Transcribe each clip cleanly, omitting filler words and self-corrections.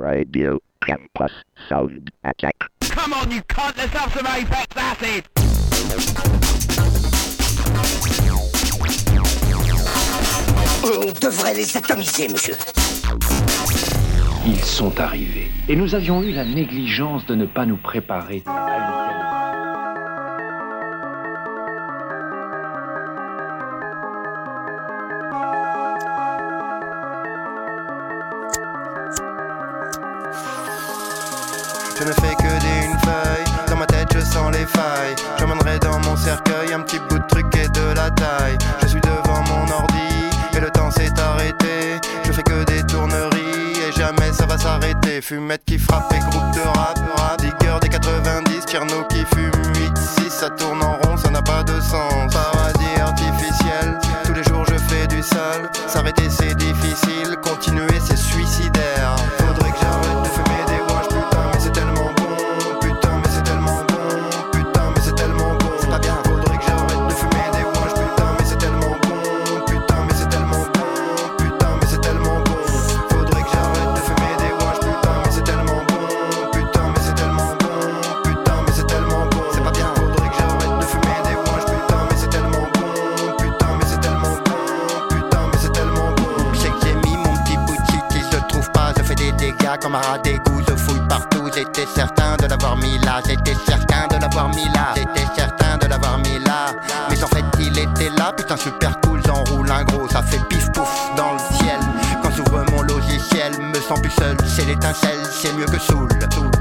Radio Campus Sound Attack. Come on, you cunt, let's have some Apex Acid! On devrait les atomiser, monsieur. Ils sont arrivés. Et nous avions eu la négligence de ne pas nous préparer à une telle... Je ne fais que une feuille, dans ma tête je sens les failles. J'emmènerai dans mon cercueil un petit bout de truc et de la taille. Je suis devant mon ordi, et le temps s'est arrêté. Je fais que des tourneries, et jamais ça va s'arrêter. Fumette qui frappe et groupe de rap, digger des 90, Tierno qui fume 8-6. Ça tourne en rond, ça n'a pas de sens. Paradis artificiel, tous les jours je fais du sale. S'arrêter c'est difficile, continuer c'est suicidaire. Faudrait que j'arrête de fumer des wash, putain mais c'est tellement bon. Putain mais c'est tellement bon. Putain mais c'est tellement bon. C'est pas bien. Faudrait que j'arrête de fumer des wash, putain mais c'est tellement bon. Putain mais c'est tellement bon. Putain mais c'est tellement bon. Faudrait que j'arrête de fumer des wash, putain mais c'est tellement bon. Putain mais c'est tellement bon. Putain mais c'est tellement bon. C'est pas bien. Faudrait que j'arrête de fumer des wash, putain mais c'est tellement bon. Putain mais c'est tellement bon. Putain mais c'est tellement bon. C'est que j'ai mis mon petit boutique qui se trouve pas, je fais des dégâts comme un rat d'égout, je fouille partout. J'étais certain de l'avoir mis là, j'étais certain de l'avoir mis là, j'étais certain de l'avoir mis là. Mais en fait il était là, putain super cool, j'enroule un gros, ça fait pif pouf dans le ciel. Quand j'ouvre mon logiciel, me sens plus seul, c'est l'étincelle, c'est mieux que Soul.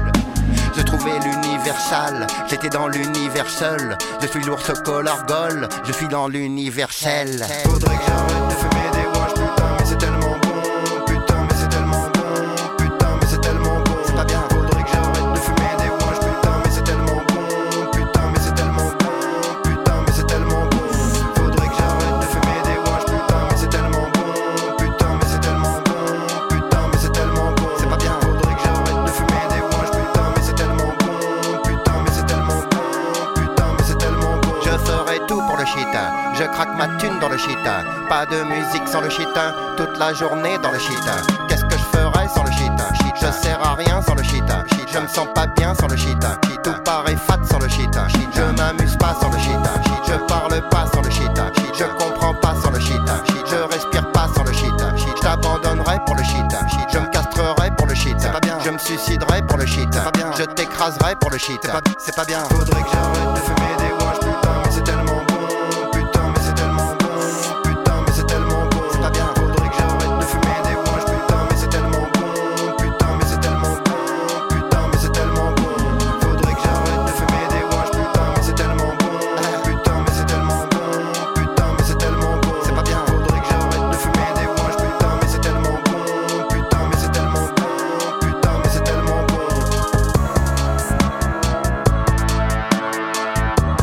Je trouvais l'universal, j'étais dans l'univers seul. Je suis l'ours colorgol, je suis dans l'universel. Faudrait que j'arrête de fumer des wash, putain mais c'est tellement bon. Putain mais c'est tellement bon. Putain mais c'est tellement bon. C'est pas bien. Faudrait que j'arrête de fumer des wash, putain mais c'est tellement bon. Putain mais c'est tellement bon. Putain mais c'est tellement bon. Faudrait que j'arrête de fumer des wash, putain mais c'est tellement bon. Putain mais c'est tellement bon. Putain mais c'est tellement bon. C'est pas bien. Faudrait que j'arrête de fumer des wash, putain mais c'est tellement bon. Putain mais c'est tellement bon. Putain mais c'est tellement bon. Je ferai tout pour le shita. Je craque ma thune dans le shita. Pas de musique sans le shita. Toute la journée dans le shita. Qu'est-ce que je ferais sans le shita? Je sers à rien sans le shita. Je me sens pas bien sans le shita. Tout paraît fat sans le shita. Je m'amuse pas sans le shita. Je parle pas sans le shita. Je comprends pas sans le shita. Je respire pas sans le shita. Je t'abandonnerai pour le shita. Je me castrerai pour le shita. Je me suiciderai pour le shita. Je t'écraserai pour le shita. C'est pas bien. Faudrait que j'arrête de fumer des wash, putain mais c'est tellement bon. Putain mais c'est tellement bon. Putain mais c'est tellement bon. C'est pas bien. Faudrait que j'arrête de fumer des wash, putain mais c'est tellement bon. Putain mais c'est tellement bon. Putain mais c'est tellement bon. Faudrait que j'arrête de fumer des wash, putain mais c'est tellement bon. Putain mais c'est tellement bon. Putain mais c'est tellement bon. C'est pas bien. Faudrait que j'arrête de fumer des wash, putain mais c'est tellement bon. Putain mais c'est tellement bon. Putain mais c'est tellement bon.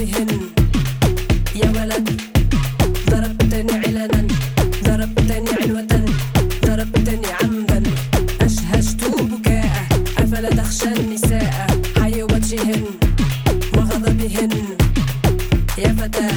بهن يا ولد ضربتني علنا ضربتني عنوة ضربتني عمدا أشهجت بكاء أفلا تخشى النساء حي وجههن وغضبهن يا فتاة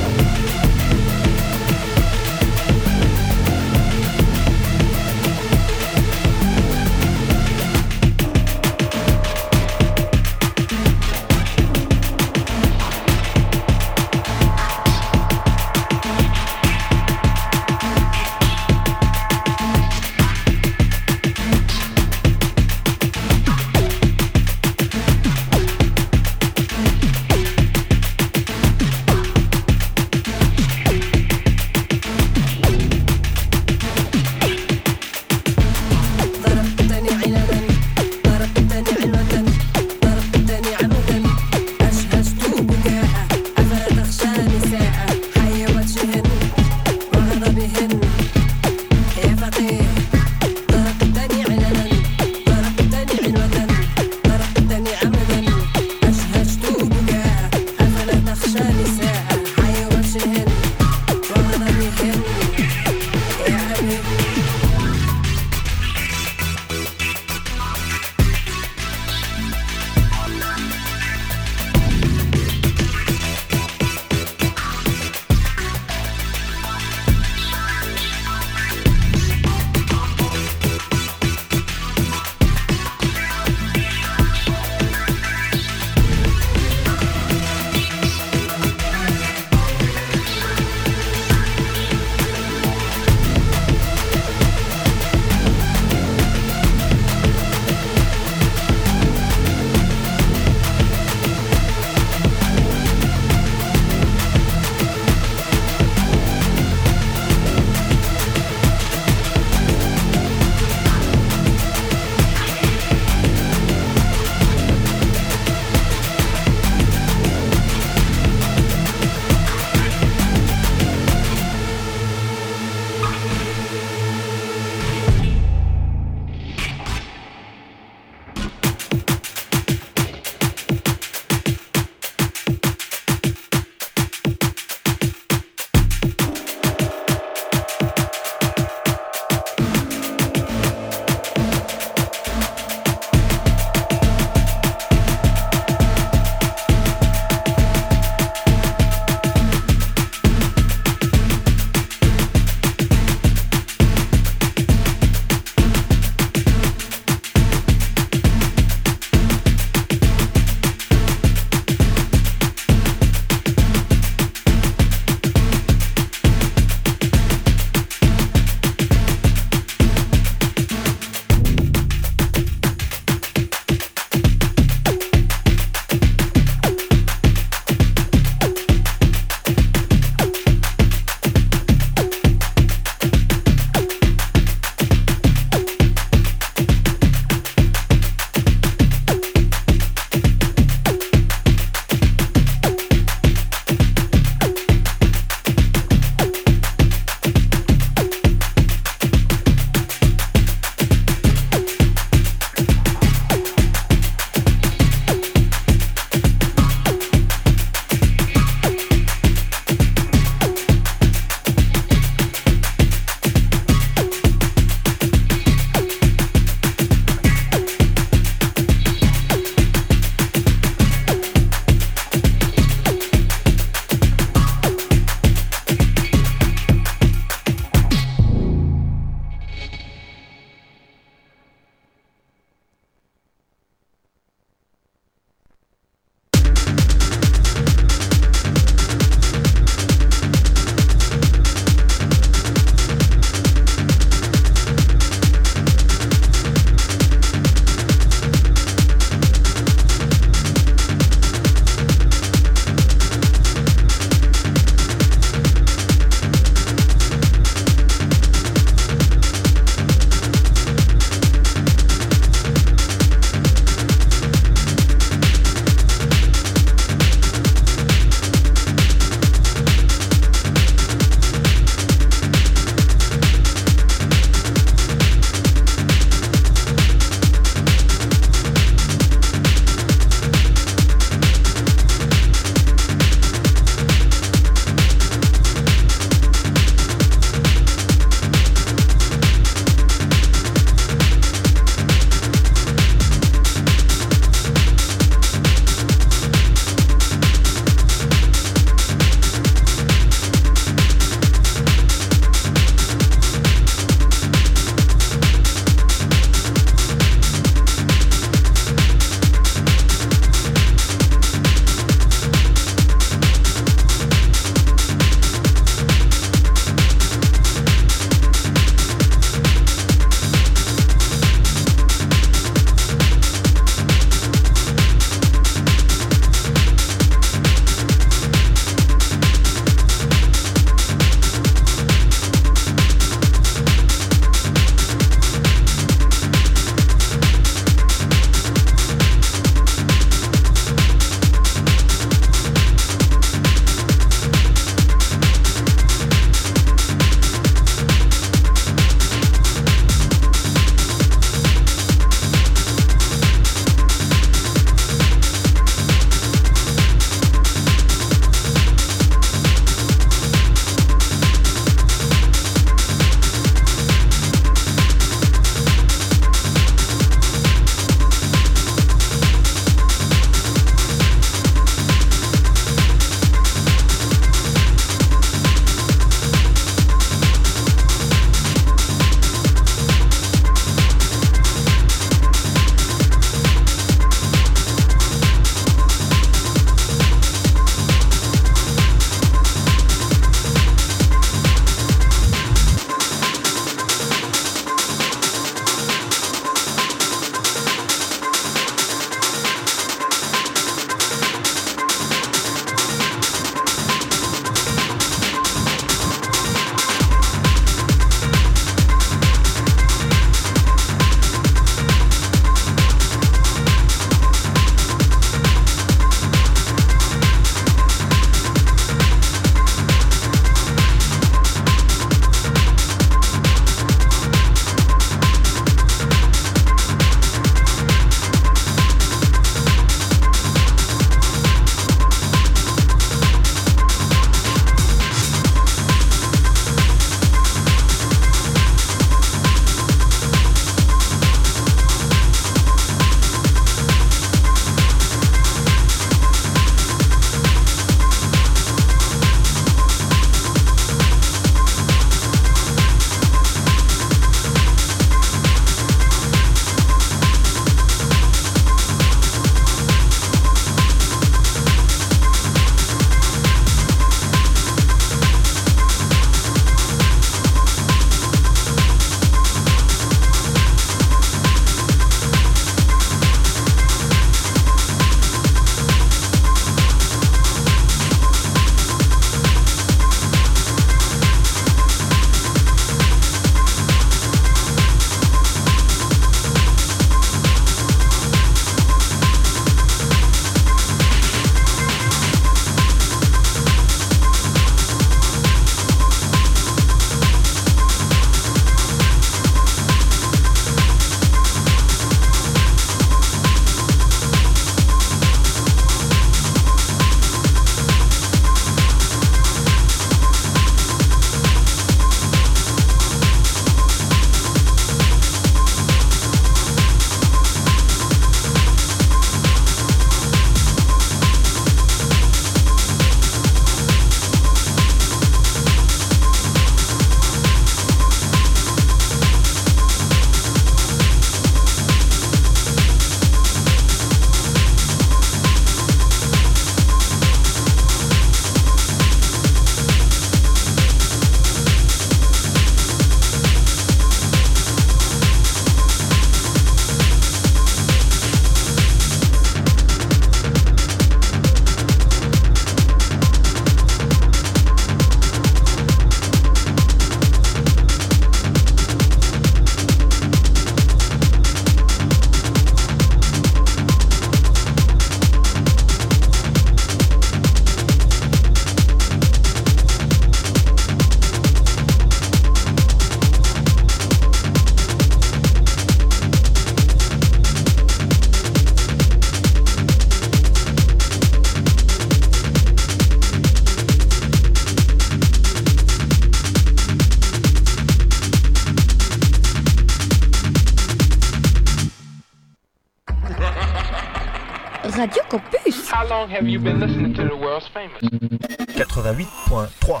Radio Campus. How long have you been listening to the world's famous? 88.3.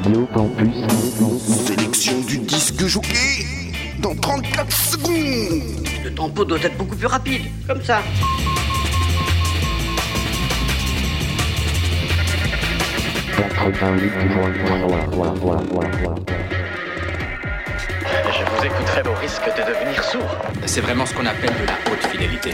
Radio Campus. Sélection du disque jockey dans 34 secondes. Le tempo doit être beaucoup plus rapide, comme ça. Je vous écouterai au risque de devenir sourd. C'est vraiment ce qu'on appelle de la haute fidélité.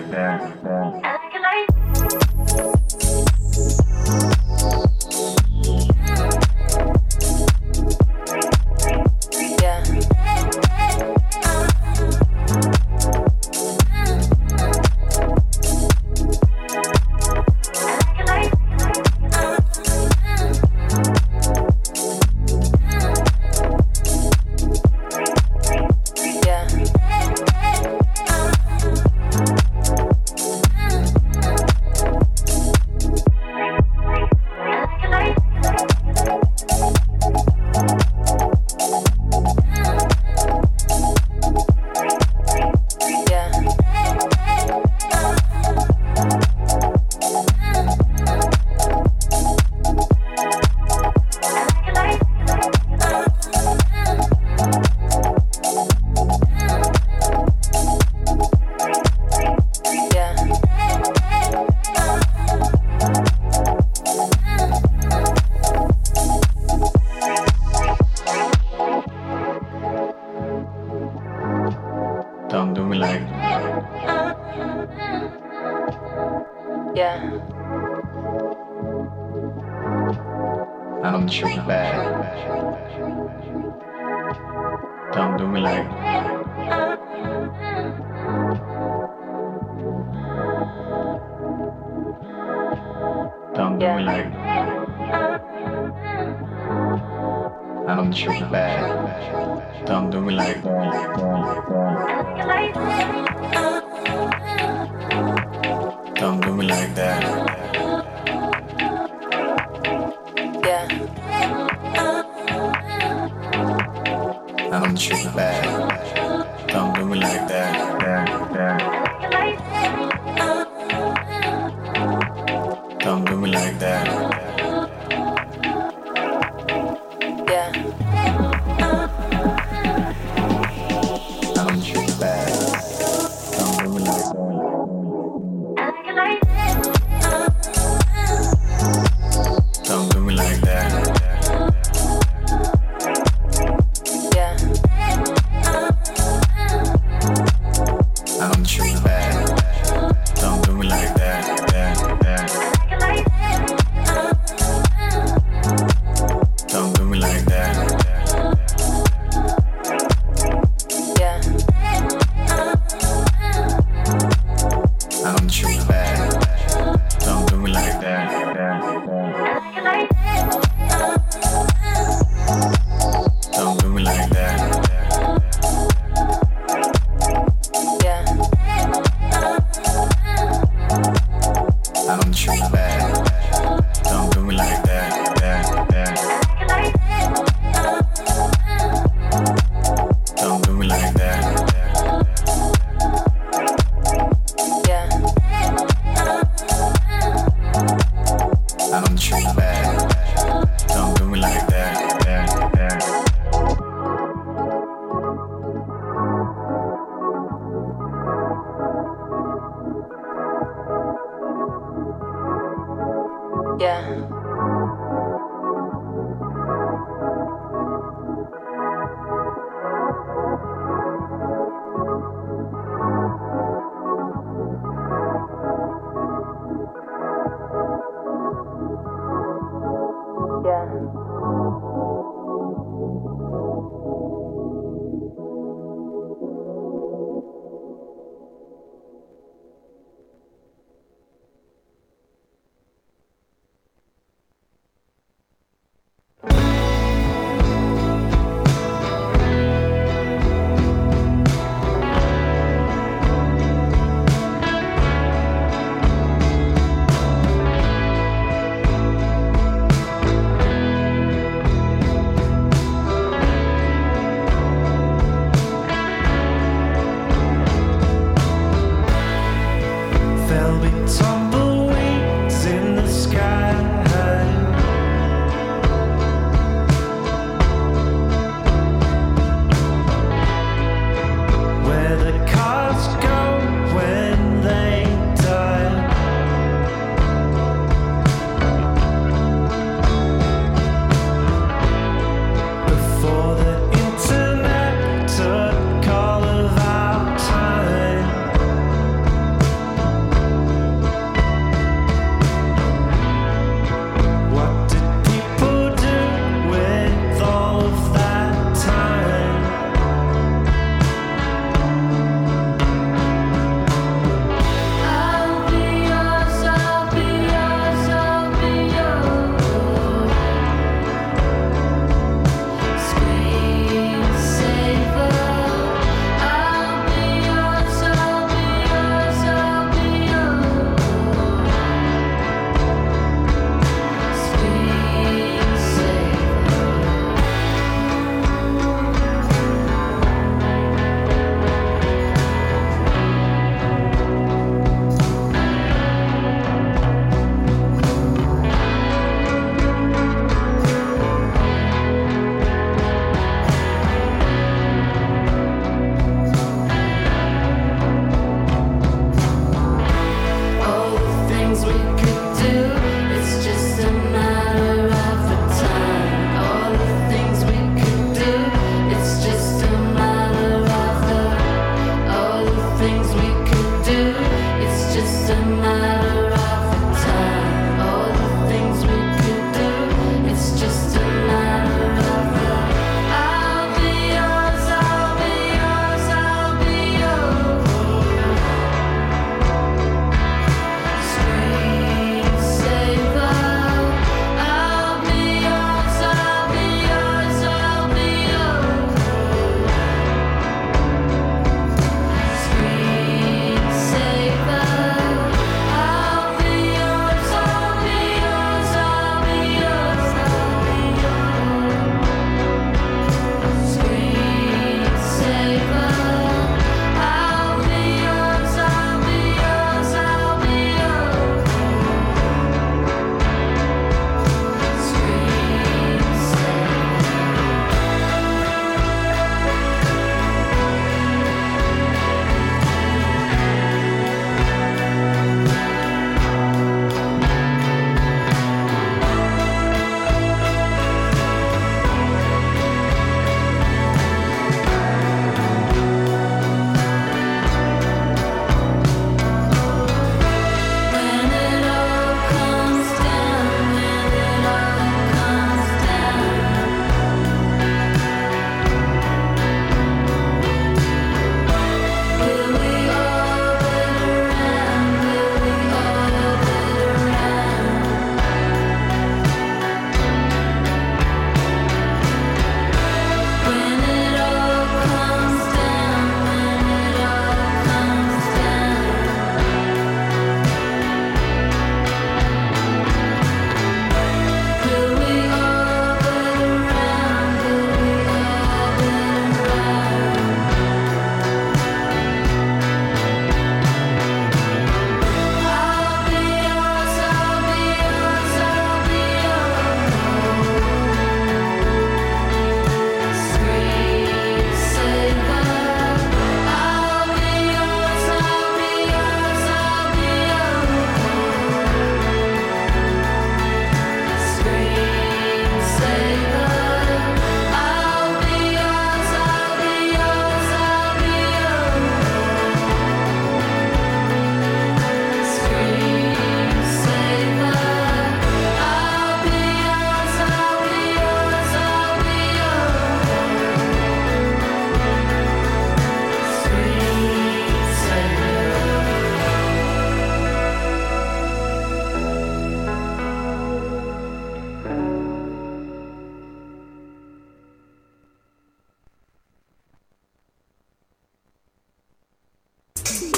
Don't do me like that.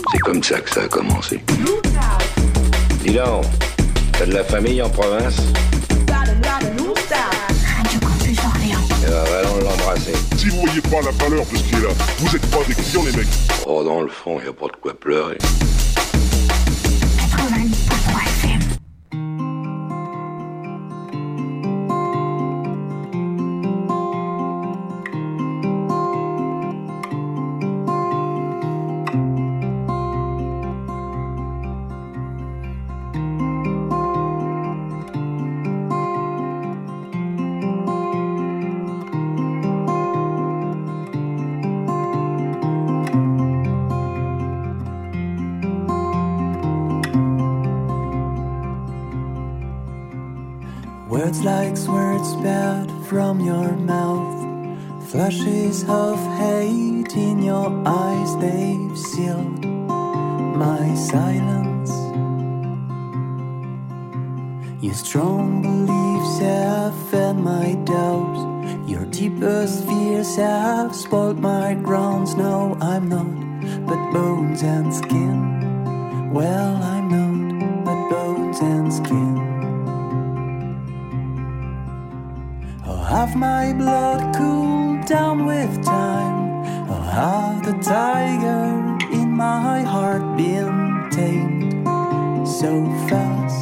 C'est comme ça que ça a commencé. Dis donc, t'as de la famille en province? Allons l'embrasser. Si vous voyez pas la valeur de ce qui est là, vous êtes pas des clients les mecs. Oh, dans le fond, y a pas de quoi pleurer. 90.3 FM. Words like words spat from your mouth, flashes of hate in your eyes, they've sealed my silence. Your strong beliefs have fed my doubts, your deepest fears have spoiled my grounds. No, I'm not, but bones and skin. Well, I'm not, but bones and skin. Have my blood cooled down with time? Or have the tiger in my heart been tamed so fast?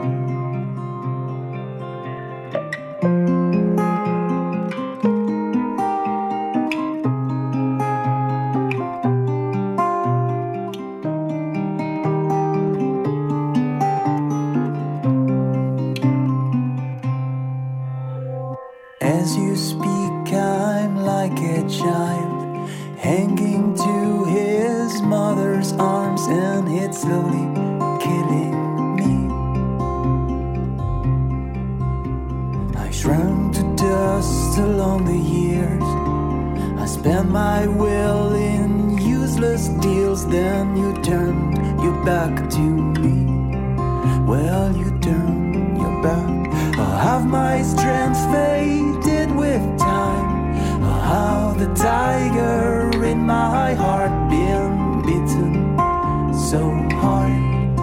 As you speak, I'm like a child hanging to his mother's arms, and it's slowly killing me. I shrunk to dust along the years. I spent my will in useless deals. Then you turned your back to me. Well, you turned your back. I'll have my strength faded with time. I'll have the tiger in my heart been bitten so hard.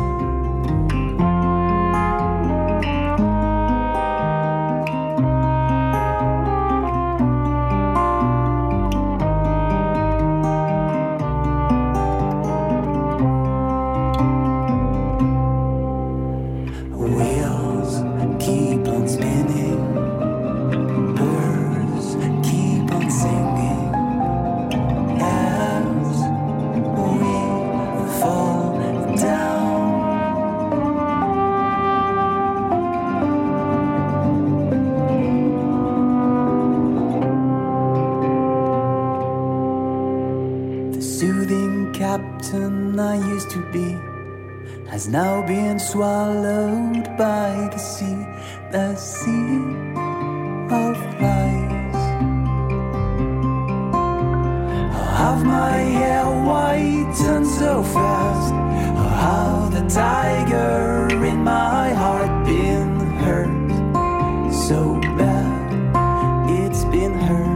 I used to be has now been swallowed by the sea of lies. I'll have my hair whiten so fast. I'll have the tiger in my heart been hurt so bad. It's been hurt.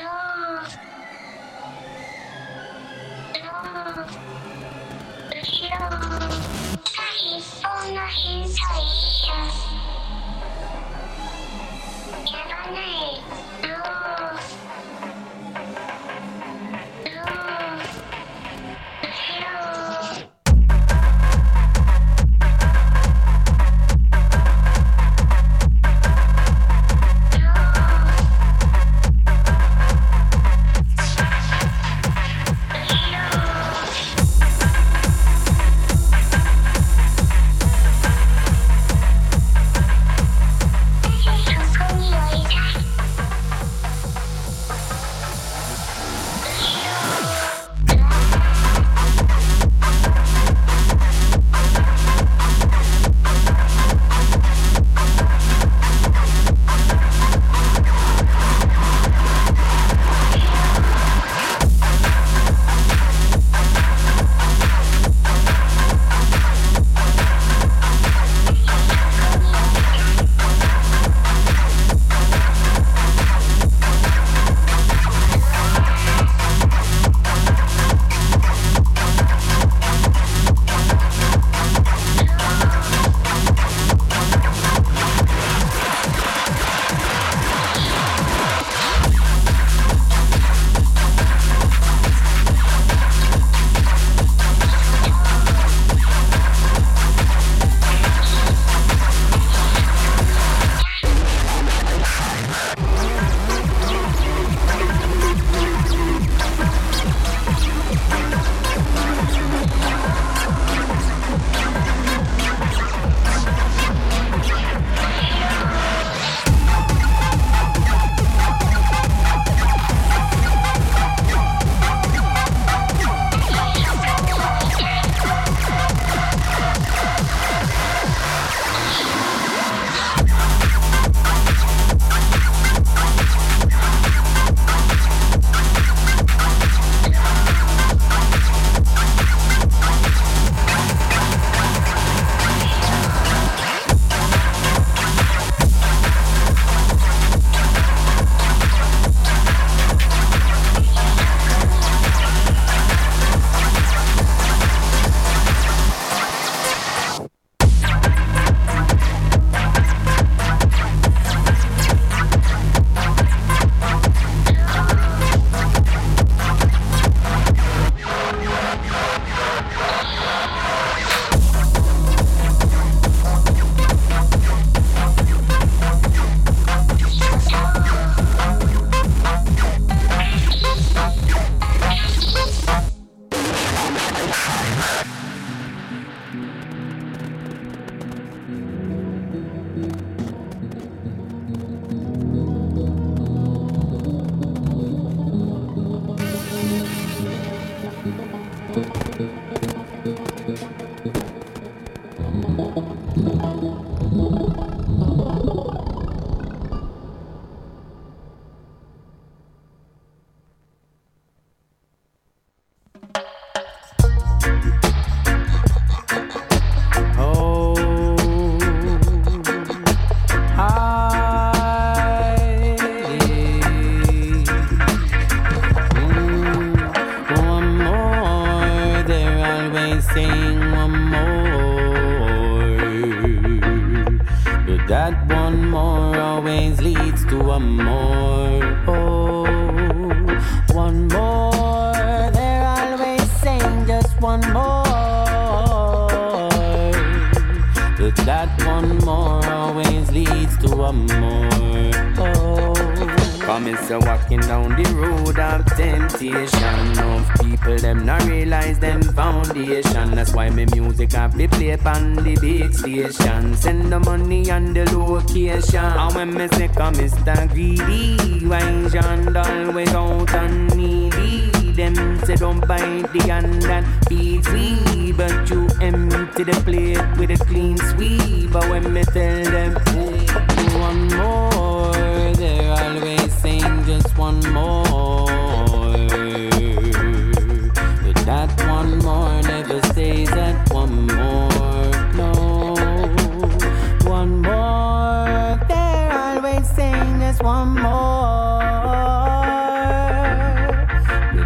Shut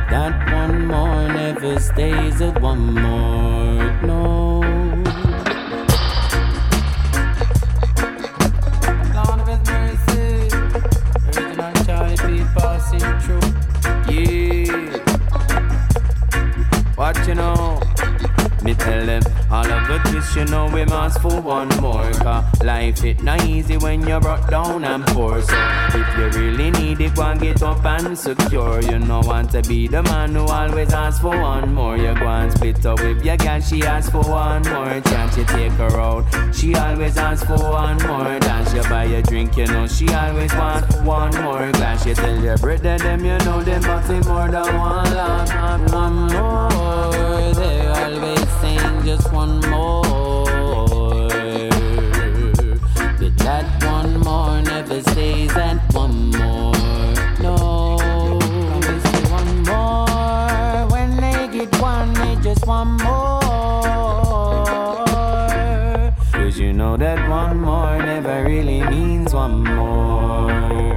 That one more never stays at one more, no. Lord of His mercy, original Charlie P. passing through. Yeah, what you know? Me tell them all of the twist, you know we must for one more. Cause life it not easy when you're brought down and poor. So if you really need it, go and get up and secure. You know want to be the man who always asks for one more. You go and split up with your girl, she asks for one more. Can't you take her out? She always asks for one more. Dance you buy a drink, you know she always want one more glass. You tell your brother them, you know them bottling more than one lot. One more, they always saying just one more. But that one more never stays at one more. No, promise me one more. When they get one, they just one more. Cause you know that one more never really means one more.